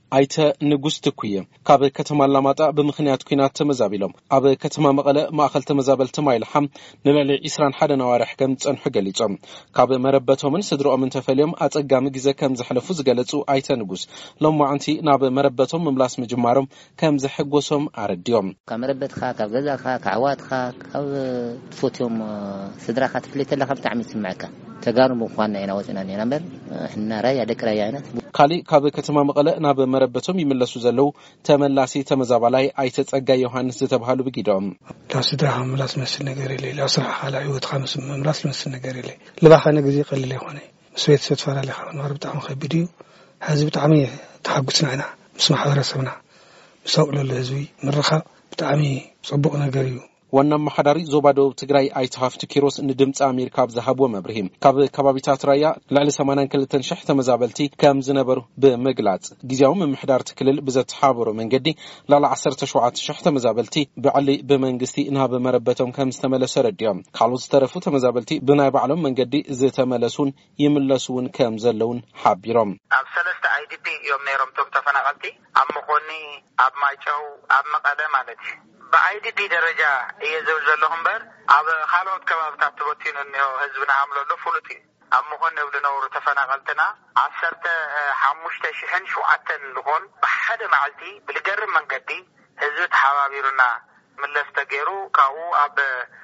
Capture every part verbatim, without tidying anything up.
አይተ ንጉስ ትኩየ ካብ ከተማ አላማጣ በምክንያት ኩናት ተመዛቢሎም ኣብ ከተማ መቀለ ማእከል ተመዛበልቲ ማይልሓም ንለሊ عشرين واحد ነዋርሕ ከም ጸንሑ ገሊጾም ካብ መረበቶምን ስድሮኦም ተፈልዮም አጸጋሚ ግዜ ከም ዘሕለፉ ዝገለጹ አይተ ንጉስ ሎማዓንቲ ናብ መረበቶም ምምላስ ምጅማሮም ከም ዘሕጎሶም አረድዮም ካብ መረበትኻ ካብ ገዛኻ ካብ ዓዋትኻ ካብ ትፎትዮም ስድራኻ ትፍለተለኻ ብጣዕሚ ይስምዓካ ተጋሩ ምዃንና ኢና ወጽና ነበር ሕና ራያ ደቅራያ አይነት ካሊ ካብ ከተማ መቀለ ናብ መረበቶም ይመለሱ ዘለው ተመላሲ ተመዛባላይ አይተ ጸጋይ ዮሐንስ ዝተባሃሉ ብጊዶም ታስድራህ ምላስ መስል ነገር የለ ለስራህ على ህይወት خمس ምላስ መስል ነገር የለ ለባኸነ ግዜ ቀልል ይሆነ ስዌት ሰትፈራለ ኻን በጣም ከቢድ እዩ ህዝብ በጣም ተሐጉስና ኢና ምስ ማሕበረሰብና ሰውሎ ለህዝቢ ምርኻ በጣም ጽቡቅ ነገር እዩ ዋና ማሐዳሪ ዞባዶ ትግራይ አይተሃፍት ኪሮስ ንድምጽ አሜሪካ ብዛሃቦ መብርሂም ካብ ከባቢታት ራያ ለዕለ ሰማንያ ሁለት ሺህ ተመዛበልቲ ከም ዝነበሩ በመግላጽ ጊዜያው መምሕዳር ትክልል ብዘተሓበሮ መንገዲ ለዕለ عشرة وسبعة ሺህ ተመዛበልቲ ብዕሊ በመንግስቲ ናብ መረበቶም ከም ዝተመለሰ ረድዮም ካልኦት ዝተረፉ ተመዛበልቲ ብናይ ባዕሎም መንገዲ ዝተመለሱን ይምለሱን ከም ዘለውን ሓቢሮም ኣብ ሰለስተ አይዲፒ ዮም ነይሮም ቶም ተፈናቀልቲ ኣብ መኾኒ ኣብ ማይጨው ኣብ መቀለ ማለት በአይዲፒ ደረጃ እየዘው ዘለهم በር ኣብ ካልኦት ከባቢታት ተበቲኑ ነው ህዝብና አምለሎ ፍሉጥ ኣብ መኾን ነው ለነውሩ ተፈናቀልትና عشرة وخمسة ሺህ ሸውዓተ ልኾን በሓደ ማዕልቲ ብልገርም መንገዲ ህዝብ ተሓባቢሩና ምለስ ተገይሩ ካው ኣብ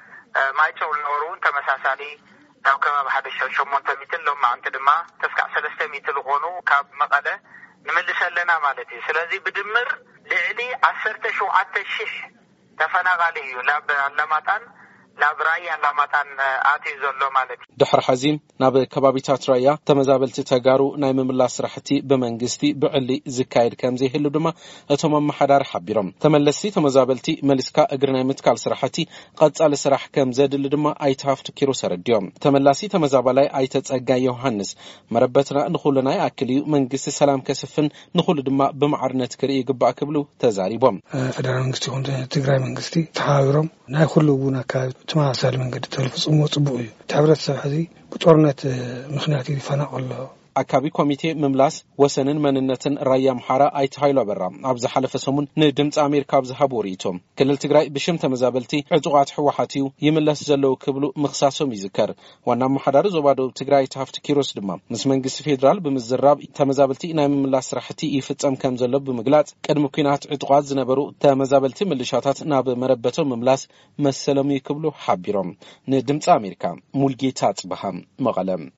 ማይጨው ለነውሩን ተመሳሳሊ ኣብ ከባቢ ሓደ ሸሞንተ ሚትር ሎማዓንቲ ድማ ተስካዕ ሰለስተ ሚትር ልኾኑ ካብ መቀለ ንመልሰለና ማለት እዩ ስለዚ ብድምር ልዕሊ عشرة وسبعة ሺህ ተፈናቃሊ እዩ ላብ አላማጣን ላብ ራያ አላማጣን አቲ ዘሎ ማለት ድሕር ሐዚም ናብ ከባቢታት ራያ ተመዛበልቲ ተጋሩ ናይ ምምላስ ስራሕቲ በመንግስቲ ብዕሊ ዝካየድ ከም ዘይህሉ ድማ እቶም ማሕዳር ሓቢሮም ተመለሲ ተመዛበልቲ መልስካ እግርናይ ምትካል ስራሕቲ ቀጻለ ስራሕ ከም ዘድል ድማ አይተሃፍት ኪሮስ ረድዮም ተመላሲ ተመዛባላይ አይተጸጋይ ዮሐንስ መረበትና ንኹልናይ አክሊዩ መንግስቲ ሰላም ከስፍን ንኹል ድማ በማዕርነት ክርኢ ይግባእ ክብሉ ተዛሪቦም ፌደራል መንግስቲ ሆነ ትግራይ መንግስቲ ተሓቢሮም ናይ ኩሉ ቡና ካብ ተማሳሊ መንገዲ ተልፍጽሙ ጽቡቅ እዩ ተሕብረተሰብ ሕዚ ብጦርነት ምክንያት ይፈናቀሎ አካቢ ኮሚቴ መምላስ ወሰንን መንነትን ራያ ምሐራ አይተሃይሎ በራ ኣብ ዝሓለፈ ሰሙን ንድምጽ አሜሪካ ብዝሃቡ ሪቶም ክልል ትግራይ ብሽም ተመዛበልቲ ዕጡቃት ሕዋሓትዩ ይመለስ ዘለው ክብሉ ምኽሳሶም ይዝከር ዋና ማሕዳሪ ዞባዶ ትግራይ ተሃፍት ኪሮስ ድማ ምስ መንግስቲ ፌደራል ብምዝራብ ተመዛበልቲ ናይ ምምላስ ስራሕቲ ይፍጸም ከም ዘሎ ብምግላጽ ቀድሞ ኩናት ዕጡቃት ዝነበሩ ተመዛበልቲ ምልሻታት ናብ መረበቶም መምላስ መሰለም ይክብሉ ሓቢሮም ንድምጽ አሜሪካ ሙልጌታ ጽባሃም መቀለም